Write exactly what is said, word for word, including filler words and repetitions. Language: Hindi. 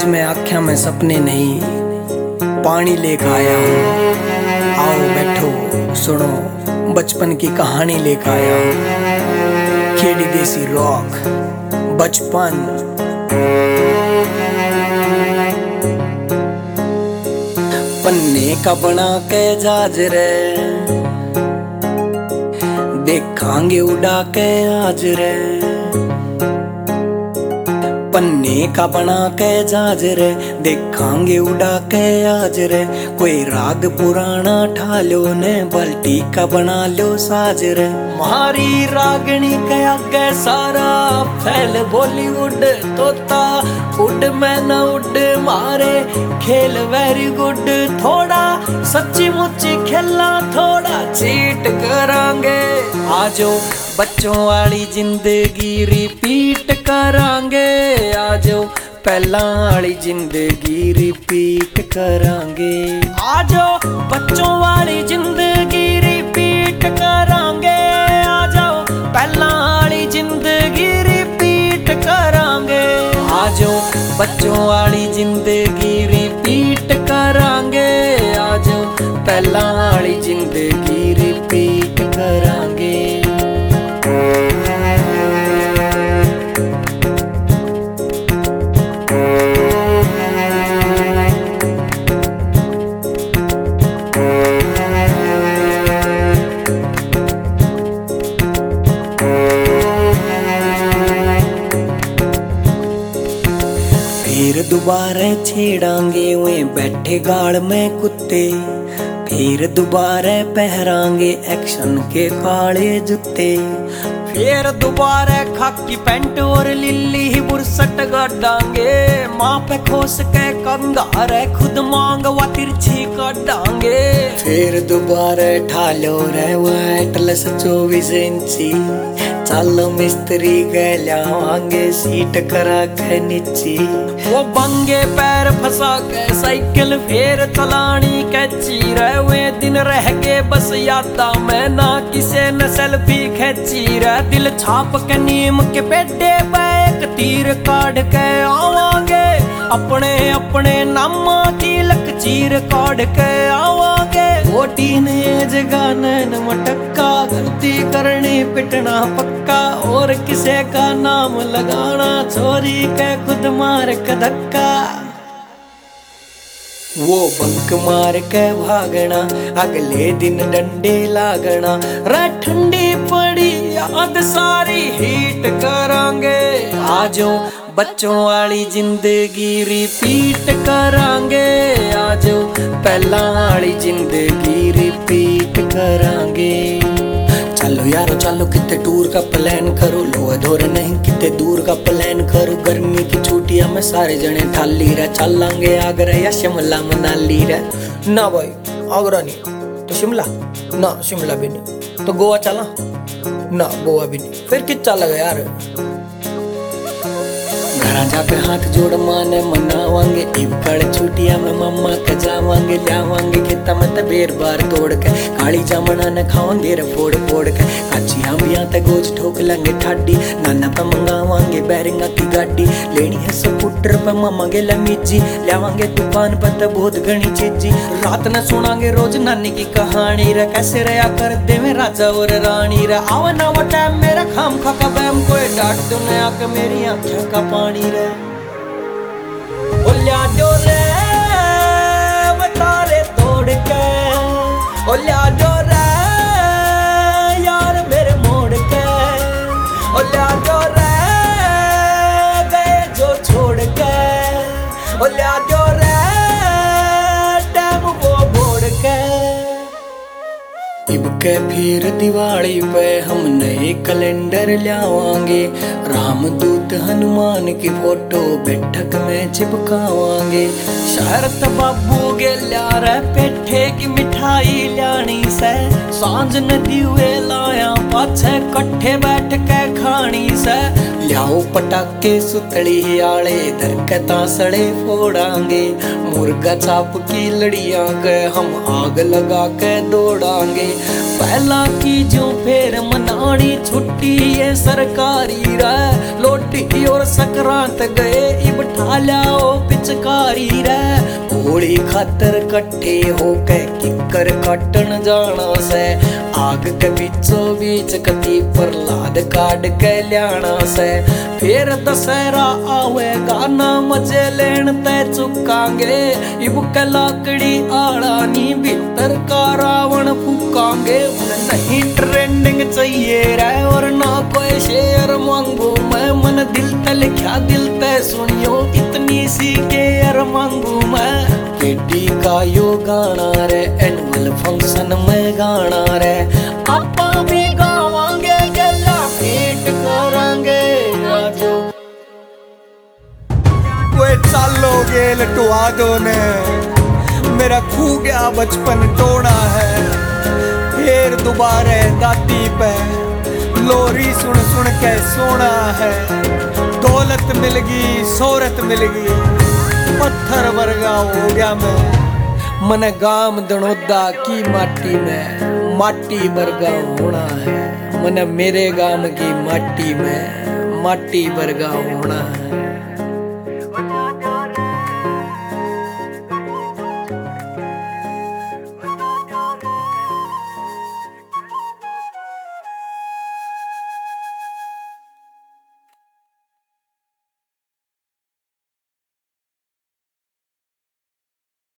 आज मैं आँखें में सपने नहीं पानी लेकर आया हूँ। आओ बैठो सुनो बचपन की कहानी लेकर आया हूँ। खेड़ी देसी रॉक बचपन। पन्ने का बना के जहाज रे देखांगे उड़ा के आज रे। पन्ने का बना के जहाज रे देखांगे उड़ा के आज रे। कोई राग पुराना ठा लो ने बाल्टी का बना लो साज रे। मारी रागनी के आगे सारा फैल बॉलीवुड तोता उड में न उड मारे खेल वेरी गुड। थोड़ा सच्ची मुच्ची खेलना थोड़ा चीट करांगे। आजो बच्चों वाली जिंदगी रिपीट करांगे। आजो पहला वाली जिंदगी रिपीट करांगे। आजो बच्चों वाली जिंदगी रिपीट करांगे। आजो पहला वाली जिंदगी रिपीट करांगे। आजो बच्चों वाली जिंदगी रिपीट करांगे। आजो पहला वाली जिंदगी रिपीट करांगे। फिर दोबारा छेड़ांगे वे बैठे गाड़ में कुत्ते। फिर दोबारा पहरांगे एक्शन के काले जूते। फिर दोबारा खाकी पैंट और लिल्ली ही बुरसट गाड़ांगे। माँ पे खोस के कंगार खुद मांग वा तिरछी काटांगे। फिर दोबारा ठालो रे वो एटलस चौबीस इंची। चलो मिस्त्री गलावांगे सीट करा के नीची। वो बंगे पैर फंसा के साइकिल फेर चलानी कैची। रहे दिन रह गए बस यादा में ना किसे न सेल्फी खेची रे। दिल छाप के नीम के पेडे पे एक तीर काट के आवांगे। अपने अपने नामा की लकीर काट के आवांगे। वोटी ने जगाने न मटक्का गलती करनी पिटना पक्का। और किसे का नाम लगाना चोरी के खुद मार के धक्का। वो बंक मार के भागना अगले दिन डंडे लागना। रे ठंडी पड़ी याद सारी हीट करांगे। आजो बच्चों वाली जिंदगी रिपीट करांगे। आजो पहला वाली जिंदगी रिपीट करांगे। चलो यारो चलो कितने टूर का प्लान करो। लोहा धोर नहीं कितने दूर का प्लान करो। गर्मी की छुट्टियां में सारे जने ठाली रहे। चलांगे आगरा या शिमला मनाली रे। ना भाई आगरा नहीं तो शिमला ना शिमला भी नहीं तो गोवा चला ना गोवा भी नहीं। फिर किस चलेगा यार। घर जाके हाथ जोड़ माने मनावांगे। इबकड़ छुट्टियां में मम्मा के जावांगे। लावांगे खेता में तबेर बार तोड़ के। काली जामना ने खावांगे रे फोड़ फोड़ के। काची आंबियां ते गोज ठोक लेंगे ठाडी। नाना पे मंगावांगे बैरिंगा की गाड़ी। लेनी है स्कूटर पे मामा के लमीजी। लावांगे दुकान पर ते बहुत घनी चीजी। रात न सुनांगे रोज नानी की कहानी रे। कैसे रहा कर दे में राजा और रानी रे। आवा ना वो टाइम मेरा खाम खा का बैम कोई डांट दो ने आके मेरी आंखों का पानी रे। ओ ल्याडो रे तारे तोड़ के। ओ ल्याडो रे यार मेरे मोड़ के। ओ ल्याडो रे गए जो छोड़ के। ओ ल्याडो रे टाइम वो मोड़ के। इब के फिर दिवाली पे हम नए कैलेंडर लावांगे। रामदूत हनुमान की फोटो बैठक में चिपकावांगे। शरत बाबू गे ल्यार पेठे की मिठाई लानी से। सांझ नदी हुए लाया पाछे कट्ठे बैठ के खानी से। लियाओ पटाके सुतली आले दरकता सड़े फोड़ांगे। मुर्गा चाप की लड़ियां के हम आग लगा के दौड़ांगे। पहला की जो फिर मनानी छुट्टी ये सरकारी रे। लोटी और सकरांत गए इब ठाल्या ओ पिच संस्कारी रे। होली खातर कट्ठे होके किकर काटन जाना से, आग के बीचों बीच कती प्रहलाद काट के ल्याना से। फिर दशहरा आवेगा ना मजे लेन ते चुकांगे, इब के लाकड़ी आड़ा नी भीतर का रावण फूकांगे। नहीं ट्रेंडिंग चाहिए रे और ना कोई शेर मांगू मैं, मन दिल ते लिखा दिल ते सुनियो इतनी सी केयर मांगू मैं। केडी का यो गाना रे एनुअल फंक्शन में गाना रे, आपा भी गावांगे गला भेंट करांगे आजो। वे चालोगे लटवा दो ने, मेरा खू गया बचपन टोना है। फिर दोबारे दाती पे लोरी सुन सुन के सोना है। दौलत मिल गई शोहरत मिल गई, पत्थर वर्गा हो गया मैं। मन गाम दनोदा की माटी में माटी वर्गा होना है, मन मेरे गाम की माटी में माटी वर्गा होना है।